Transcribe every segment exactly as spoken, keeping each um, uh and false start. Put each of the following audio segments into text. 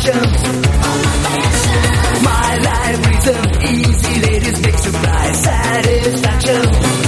satisfaction. My life rhythm, easy ladies big surprise. Satisfaction.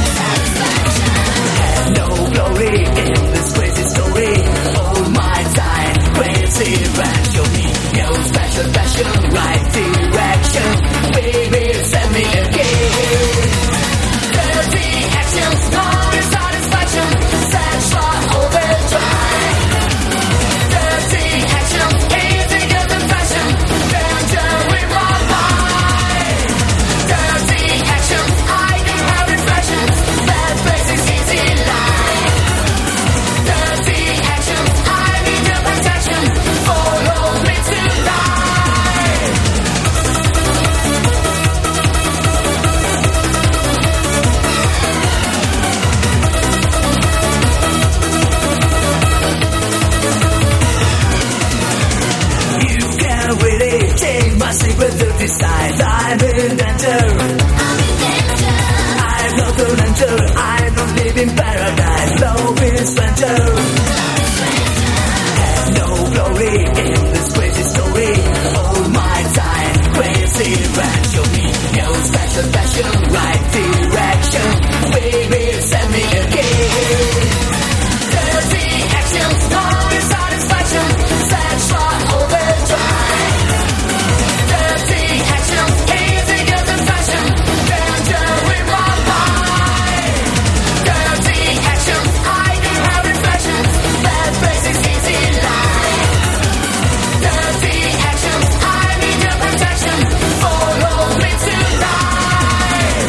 Have no glory in this crazy story. Hold my time, crazy rap. Show me your special passion, right direction. Baby, send me again. Dirty actions, no satisfaction. Sexual overdrive. Dirty actions, easy girls and fashion. Danger with my mind. Dirty actions, I can have reflections. That place is easy life. Dirty actions, I need your protection. Follow me tonight. You can't really change my secret dirty side. I'm in danger. I'm not an angel. I don't live in paradise. Love is stranger. Have no glory in this crazy story. Hold my time, crazy rap. Show me your special passion, right direction. Baby, send me again. Dirty actions, no satisfaction. Sexual overdrive. Dirty actions, easy girls and fashion. Danger with my mind. Dirty actions, I can have reflections. That place is easy life. Dirty actions, I need your protection. Follow me tonight.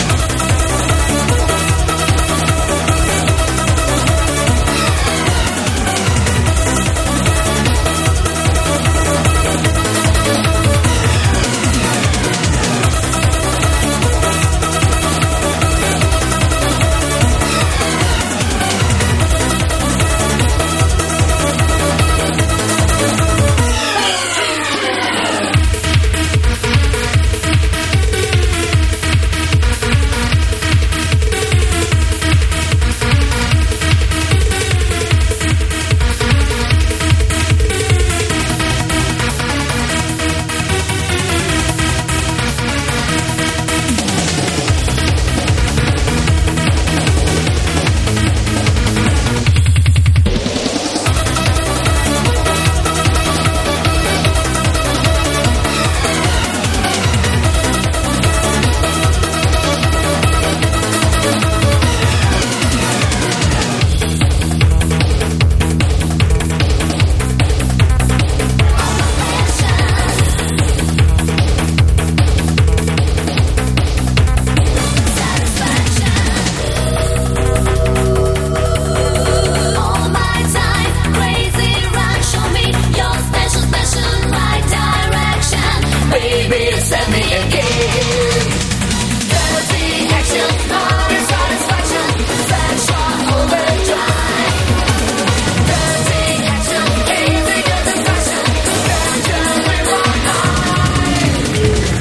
All my time, crazy run. Show me your special, special right direction. Baby, send me again. Dirty action, no satisfaction. Sexual overdrive. Dirty action, easy girls and fashion. Danger with my mind.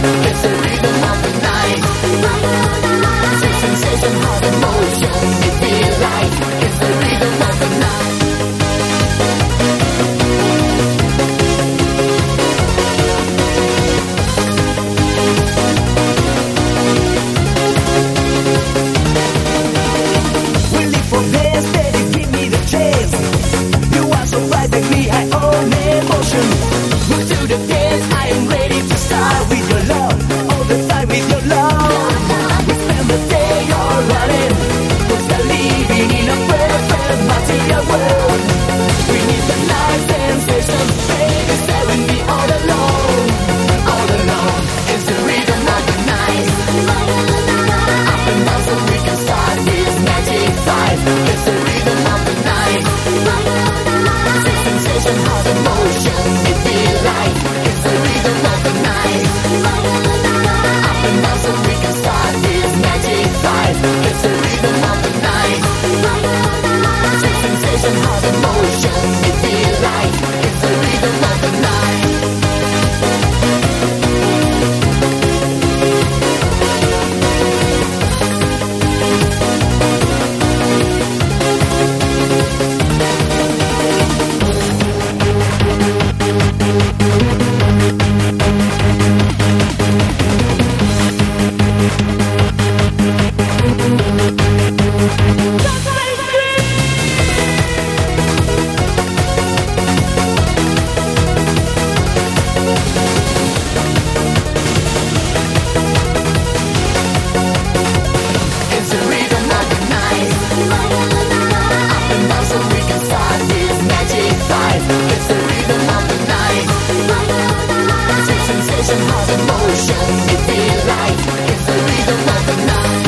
It's the rhythm of the night. Sweet sensation, hot emotion, you feel right. It's the rhythm of the night. We live for this, baby, give me the chance. You are so right like me, I own emotion. Move to the dance, I am ready to start with your love. All the time with your love. We spend the day all running, cause we're living in a perfect material world. We need the night sensation, baby, stay with me all alone. All alone, it's the rhythm of the night. Up and down so we can start this magic fight. It's the rhythm of the night. Sweet sensation, hot emotion, you feel right. It's the rhythm of the night. Up and down so we can start this magic fight. It's the rhythm of the night. Sweet sensation, hot emotion, you feel right. It's the rhythm of the night. It's the rhythm of the night. Up and down so we can start this magic fight. It's the rhythm of the night. Sweet sensation, hot emotion, you feel right. It's the rhythm of the night.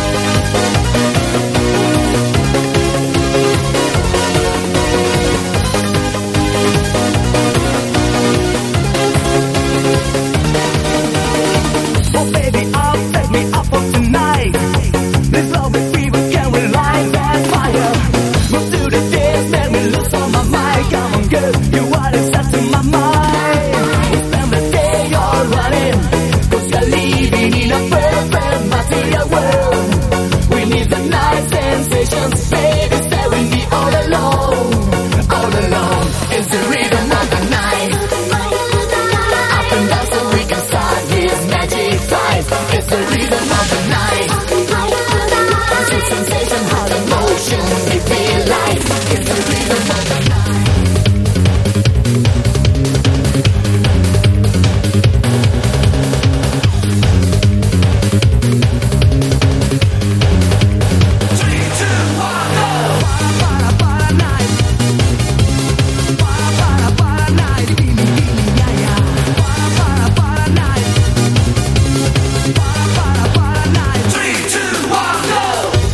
Oh baby, oh take me up for tonight. This love is fever, can we light that fire? Move to the dance, make me lose on my mind. Come on girl, you are the stuff to my mind. We spend the day all running, cause we're living in a perfect material world. We need the night sensations, baby, stay with me all alone. All alone, it's the rhythm of the night. Up and down so we can start this magic fight. It's the rhythm of the night. Sweet sensation, hot emotion, you feel right. It's the rhythm of the night. Three, two, one, go! Para, para, para night. Para, para, para night. Gimme, gimme, yeah, yeah. Para, para, para night. Para, para, para night. Three, two, one, go!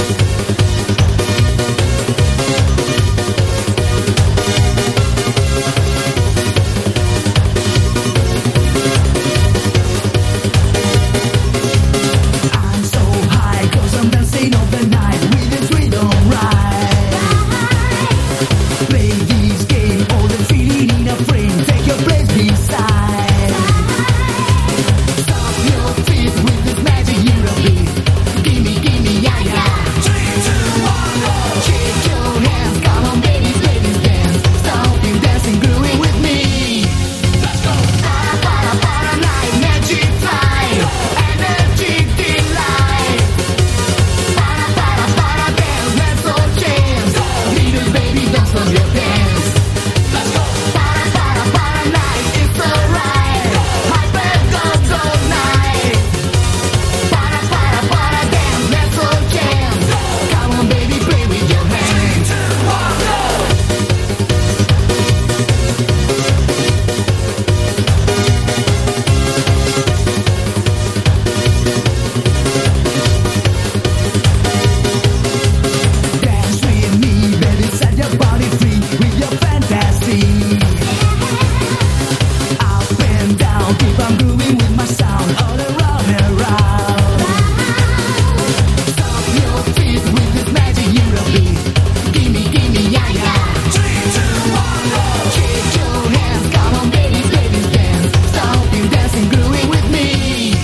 I'm so high, cause I'm dancing all the night with this rhythm right. Play this game, all the feeling in a frame, take your place beside. Stop your feet with this magic Eurobeat. Gimme, gimme, yeah, yeah. Three, two, one, go! Shake your hands, come on babies, ladies dance. Stomping, dancing, grooving with me. Let's go! Para, para, para night, magic fight. Energy delight. Para, para, para dance, let's all chance. Little baby, don't stop your dance. Let's go! Para, para, para night, it's alright. Hyper goes all night. Para, para, para dance, let's all chance. Come on baby, play with your hands. Three, two, one, go! Dance with me, baby, set your body free with your fantasy. Up and down, keep on grooving with my sound all around and around. Stop your feet with this magic Eurobeat. Gimme, gimme, yeah, yeah. Three, two, one, go! Shake your hands, come on babies, ladies dance. Stomping, dancing, grooving with me.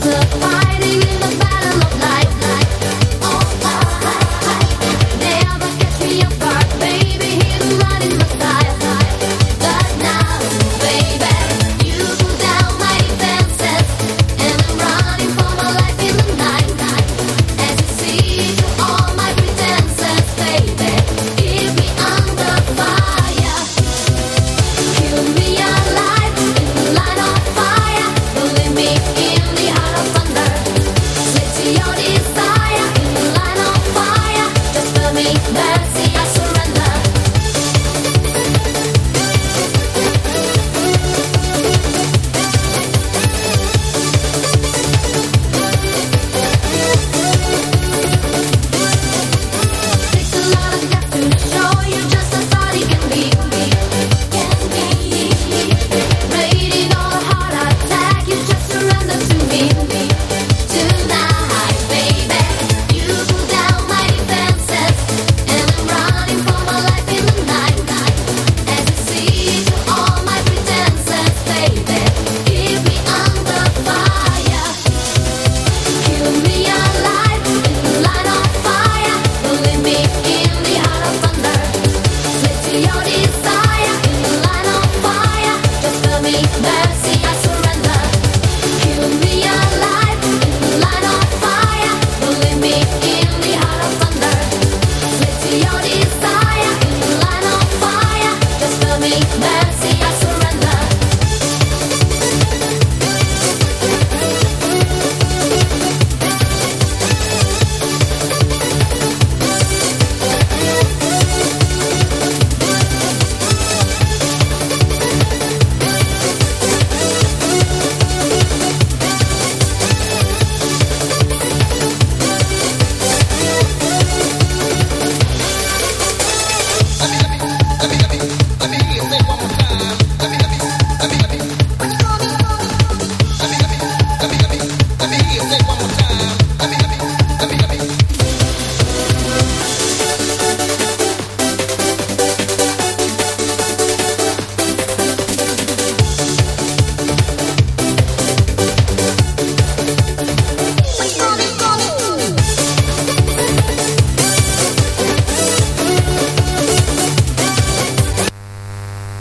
the fighting in